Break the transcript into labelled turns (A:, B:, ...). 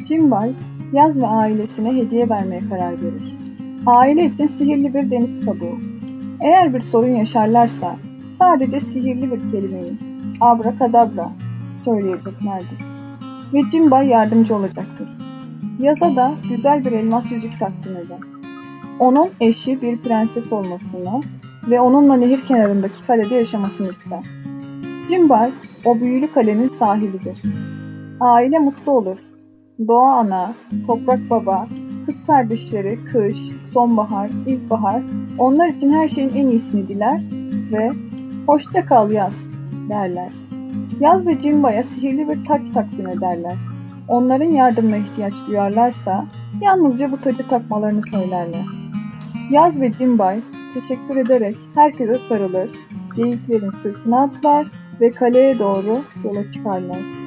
A: Cimbay, Yaz ve ailesine hediye vermeye karar verir. Aile için sihirli bir deniz kabuğu. Eğer bir sorun yaşarlarsa sadece sihirli bir kelimeyi, abrakadabra söyleyeceklerdir. Ve Cimbay yardımcı olacaktır. Yaz'a da güzel bir elmas yüzük takdim eder. Onun eşi bir prenses olmasını ve onunla nehir kenarındaki kalede yaşamasını ister. Cimbay, o büyülü kalenin sahibidir. Aile mutlu olur. Doğa ana, toprak baba, kız kardeşleri kış, sonbahar, ilkbahar onlar için her şeyin en iyisini diler ve "Hoşça kal yaz" derler. Yaz ve Cimbay'a sihirli bir taç takdim ederler. Onların yardımına ihtiyaç duyarlarsa yalnızca bu tacı takmalarını söylerler. Yaz ve Cimbay teşekkür ederek herkese sarılır, geyiklerin sırtına atlar ve kaleye doğru yola çıkarlar.